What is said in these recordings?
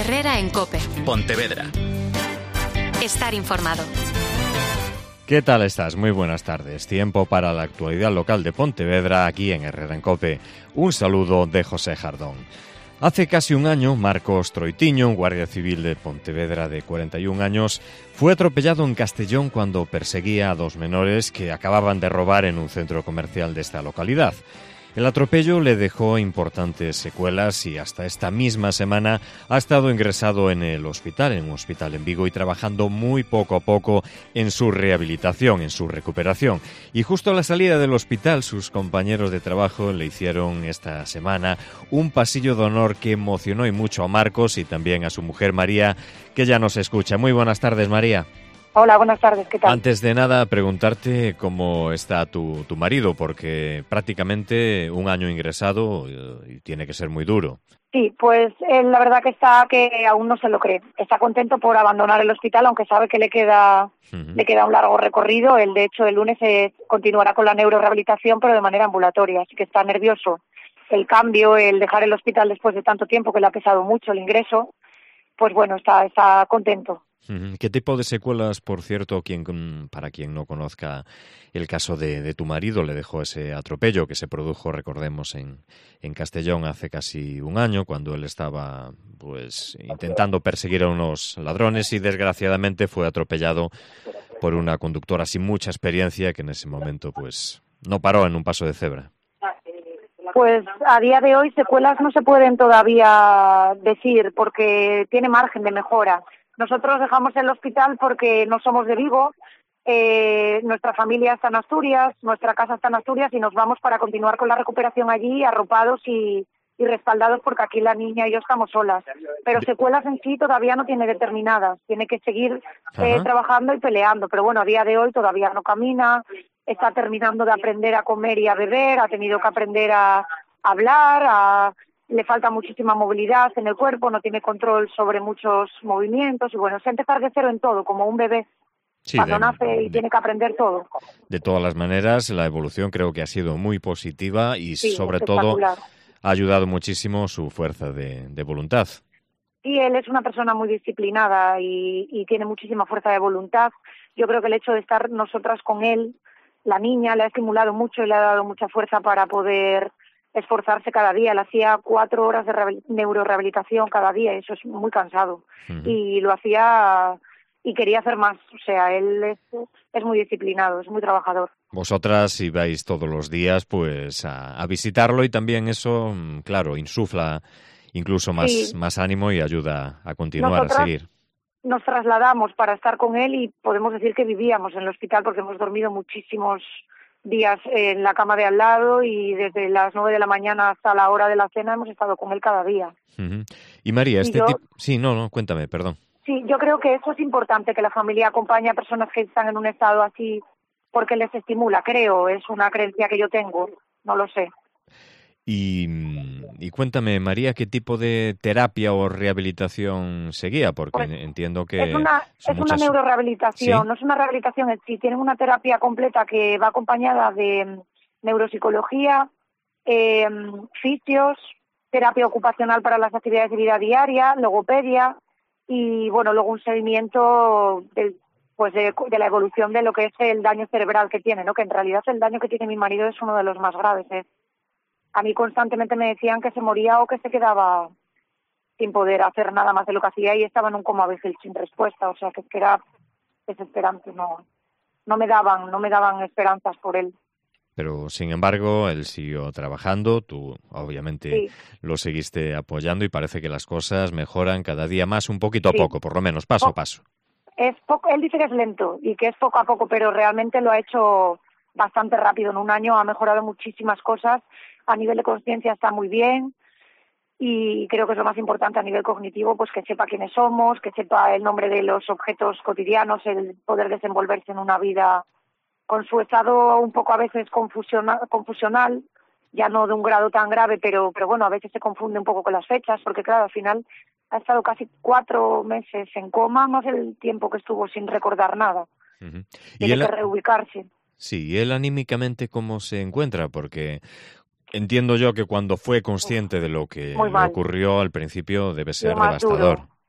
Herrera en COPE. Pontevedra. Estar informado. ¿Qué tal estás? Muy buenas tardes. Tiempo para la actualidad local de Pontevedra aquí en Herrera en COPE. Un saludo de José Jardón. Hace casi un año, Marcos Troitiño, un guardia civil de Pontevedra de 41 años, fue atropellado en Castellón cuando perseguía a dos menores que acababan de robar en un centro comercial de esta localidad. El atropello le dejó importantes secuelas y hasta esta misma semana ha estado ingresado en el hospital, en un hospital en Vigo, y trabajando muy poco a poco en su rehabilitación, en su recuperación. Y justo a la salida del hospital, sus compañeros de trabajo le hicieron esta semana un pasillo de honor que emocionó y mucho a Marcos y también a su mujer María, que ya nos escucha. Muy buenas tardes, María. Hola, buenas tardes, ¿qué tal? Antes de nada, preguntarte cómo está tu marido, porque prácticamente un año ingresado y tiene que ser muy duro. Sí, pues él la verdad que aún no se lo cree. Está contento por abandonar el hospital, aunque sabe que le queda un largo recorrido. Él, de hecho, el lunes continuará con la neurorehabilitación, pero de manera ambulatoria, así que está nervioso. El cambio, el dejar el hospital después de tanto tiempo, que le ha pesado mucho el ingreso, pues bueno, está contento. ¿Qué tipo de secuelas, por cierto, para quien no conozca el caso de tu marido, le dejó ese atropello que se produjo, recordemos, en Castellón hace casi un año, cuando él estaba pues intentando perseguir a unos ladrones y desgraciadamente fue atropellado por una conductora sin mucha experiencia que en ese momento pues no paró en un paso de cebra? Pues a día de hoy secuelas no se pueden todavía decir porque tiene margen de mejora. Nosotros dejamos el hospital porque no somos de Vigo, nuestra familia está en Asturias, nuestra casa está en Asturias y nos vamos para continuar con la recuperación allí, arropados y respaldados, porque aquí la niña y yo estamos solas. Pero secuelas en sí todavía no tiene determinadas, tiene que seguir trabajando y peleando. Pero bueno, a día de hoy todavía no camina, está terminando de aprender a comer y a beber, ha tenido que aprender a hablar, le falta muchísima movilidad en el cuerpo, no tiene control sobre muchos movimientos y bueno, es empezar de cero en todo, como un bebé. Sí, cuando nace y tiene que aprender todo. De todas las maneras, la evolución creo que ha sido muy positiva y sobre todo ha ayudado muchísimo su fuerza de voluntad. Sí, él es una persona muy disciplinada y tiene muchísima fuerza de voluntad. Yo creo que el hecho de estar nosotras con él, la niña, le ha estimulado mucho y le ha dado mucha fuerza para poder esforzarse cada día. Él hacía 4 horas de neurorehabilitación cada día, y eso es muy cansado. Y lo hacía y quería hacer más. O sea, él es muy disciplinado, es muy trabajador. Vosotras ibais todos los días pues a visitarlo y también eso, claro, insufla incluso más ánimo y ayuda a continuar, a seguir. Nos trasladamos para estar con él y podemos decir que vivíamos en el hospital porque hemos dormido muchísimos días en la cama de al lado y desde las 9 de la mañana hasta la hora de la cena hemos estado con él cada día. Y María, Sí, no, cuéntame, perdón. Sí, yo creo que eso es importante, que la familia acompañe a personas que están en un estado así porque les estimula, creo, es una creencia que yo tengo, no lo sé. Y cuéntame, María, ¿qué tipo de terapia o rehabilitación seguía? Porque pues, entiendo que es una neurorehabilitación, ¿sí? No es una rehabilitación en sí, tienen una terapia completa que va acompañada de neuropsicología, fisios, terapia ocupacional para las actividades de vida diaria, logopedia y bueno, luego un seguimiento de la evolución de lo que es el daño cerebral que tiene, ¿no? Que en realidad el daño que tiene mi marido es uno de los más graves, A mí constantemente me decían que se moría o que se quedaba sin poder hacer nada más de lo que hacía y estaba en un coma vigil sin respuesta, o sea que era desesperante, no me daban esperanzas por él. Pero sin embargo, él siguió trabajando, tú obviamente lo seguiste apoyando y parece que las cosas mejoran cada día más, un poquito a poco, por lo menos, paso a paso. Él dice que es lento y que es poco a poco, pero realmente lo ha hecho bastante rápido. En un año ha mejorado muchísimas cosas. A nivel de conciencia está muy bien y creo que es lo más importante a nivel cognitivo, pues que sepa quiénes somos, que sepa el nombre de los objetos cotidianos, el poder desenvolverse en una vida con su estado un poco a veces confusional, ya no de un grado tan grave, pero bueno, a veces se confunde un poco con las fechas, porque claro, al final ha estado casi 4 meses en coma, más el tiempo que estuvo sin recordar nada. Tiene que reubicarse. Sí, ¿y él anímicamente cómo se encuentra? Porque entiendo yo que cuando fue consciente de lo que le ocurrió al principio debe ser devastador.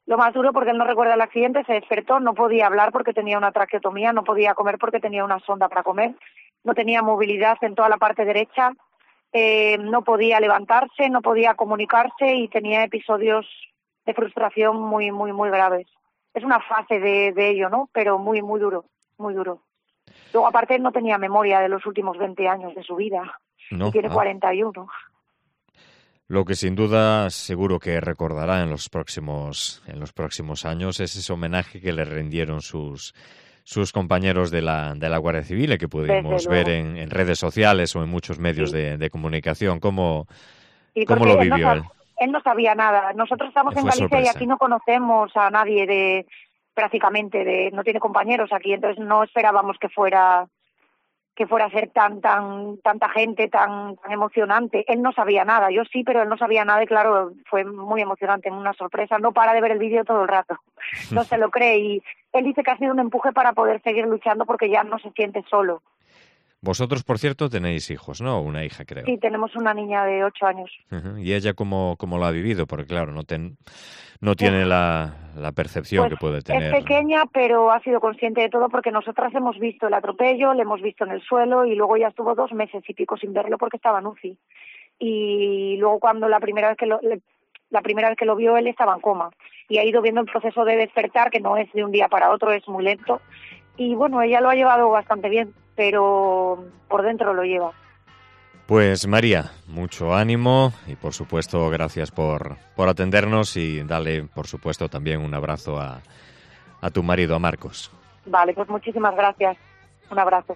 Lo más duro porque él no recuerda el accidente, se despertó, no podía hablar porque tenía una traqueotomía, no podía comer porque tenía una sonda para comer, no tenía movilidad en toda la parte derecha, no podía levantarse, no podía comunicarse y tenía episodios de frustración muy, muy, muy graves. Es una fase de ello, ¿no? Pero muy, muy duro, muy duro. Luego, aparte, él no tenía memoria de los últimos 20 años de su vida. No. Y tiene 41. Lo que sin duda seguro que recordará en los próximos años es ese homenaje que le rindieron sus compañeros de la Guardia Civil, que pudimos ver en redes sociales o en muchos medios de comunicación. ¿Cómo lo vivió él? Él no sabía nada. Nosotros estamos en Galicia y aquí no conocemos a nadie prácticamente no tiene compañeros aquí, entonces no esperábamos que fuera a ser tanta gente, tan emocionante. Él no sabía nada, yo sí, pero él no sabía nada y claro, fue muy emocionante, una sorpresa. No para de ver el vídeo todo el rato, no se lo cree y él dice que ha sido un empuje para poder seguir luchando porque ya no se siente solo. Vosotros, por cierto, tenéis hijos, ¿no? Una hija, creo. Sí, tenemos una niña de 8 años. ¿Y ella cómo lo ha vivido? Porque claro, no tiene la percepción que puede tener. Es pequeña, pero ha sido consciente de todo porque nosotras hemos visto el atropello, le hemos visto en el suelo y luego ya estuvo 2 meses y pico sin verlo porque estaba en UCI. Y luego cuando la primera vez que lo vio, él estaba en coma. Y ha ido viendo el proceso de despertar, que no es de un día para otro, es muy lento. Y bueno, ella lo ha llevado bastante bien, pero por dentro lo lleva. Pues María, mucho ánimo y por supuesto gracias por atendernos y dale por supuesto también un abrazo a tu marido, a Marcos. Vale, pues muchísimas gracias. Un abrazo.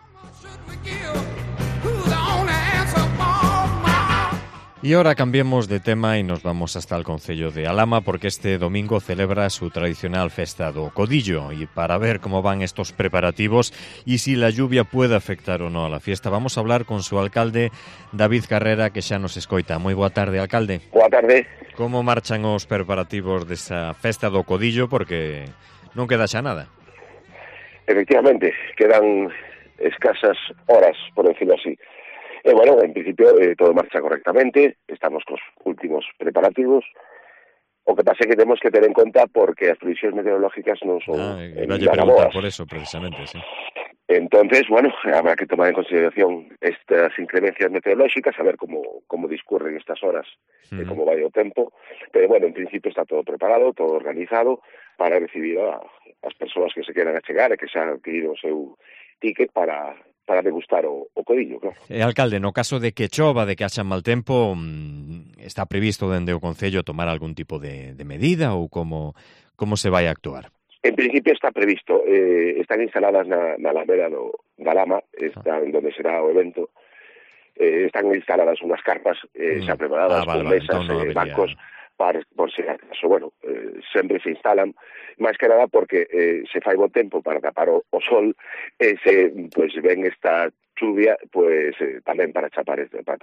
Y ahora cambiemos de tema y nos vamos hasta el concello de Alhama porque este domingo celebra su tradicional festa do Codillo y para ver cómo van estos preparativos y si la lluvia puede afectar o no a la fiesta, vamos a hablar con su alcalde David Carrera, que xa nos escoita. Moi boa tarde, alcalde. Boa tarde. Como marchan os preparativos desa festa do Codillo porque non queda xa nada? Efectivamente, quedan escasas horas, por decirlo así. Bueno, en principio todo marcha correctamente, estamos cos últimos preparativos. O que pasa é que temos que ter en conta porque as previsións meteorológicas non son preguntar por eso, precisamente, sí. Entonces, bueno, habrá que tomar en consideración estas inclemencias meteorológicas, a ver como discurren estas horas, como vai o tempo. Pero bueno, en principio está todo preparado, todo organizado para recibir a as persoas que se queran achegar e que xa adquiriron o seu ticket para degustar o codillo, claro. Alcalde, no caso de que chova, de que haxa mal tempo, está previsto dende o Concello tomar algún tipo de medida ou como se vai a actuar? En principio está previsto, están instaladas na Alameda da Lama, están donde será o evento, están instaladas unhas carpas xa preparadas con mesas, bancos, por si acaso, bueno, sempre se instalan, máis que nada porque se fai bo tempo para tapar o sol, se pues, ven esta chuvia, pues tamén para tapar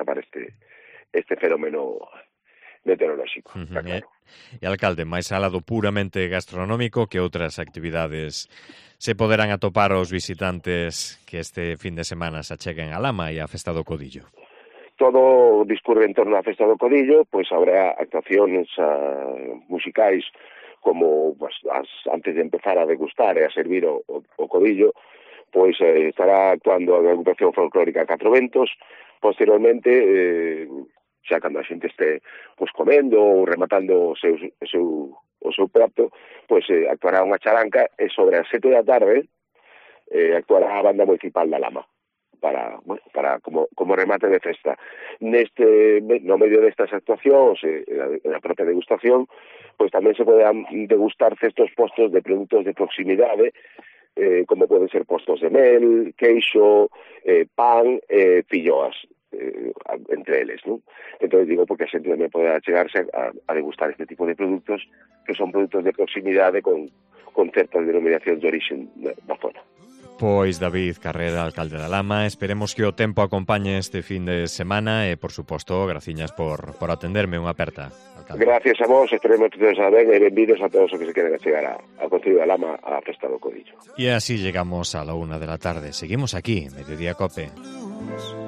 este fenómeno meteorolóxico. Claro. E alcalde, máis alá do puramente gastronómico, que outras actividades se poderán atopar os visitantes que este fin de semana se acheguen a Lama e a Festa do Codillo? Todo discurre en torno á Festa do Codillo, pois habrá actuacións musicais como pues, antes de empezar a degustar e a servir o codillo, pois estará actuando a agrupación folclórica Catro Ventos. Posteriormente, xa cando a xente este pues, comendo ou rematando o seu prato, pois actuará unha charanca e sobre as 7 da tarde actuará a banda municipal da Lama. Para como remate de festa. No medio destas actuacións e da propia degustación, pois tamén se poderán degustar cestos postos de produtos de proximidade, como poden ser postos de mel, queixo, pan, filloas, entre eles, non? Entón digo porque a xente tamén poderá chegarse a degustar este tipo de produtos que son produtos de proximidade con certas denominacións de orixen da zona. Pois David Carrera, alcalde da Lama, esperemos que o tempo acompañe este fin de semana e, por suposto, graciñas por atenderme, unha aperta, alcalde. Gracias a vos, esperemos que todos saben e benvidos a todos os que se queren chegar ao Concello da Lama a Festa do Codillo. E así llegamos a la 1 de la tarde. Seguimos aquí, Mediodía Cope.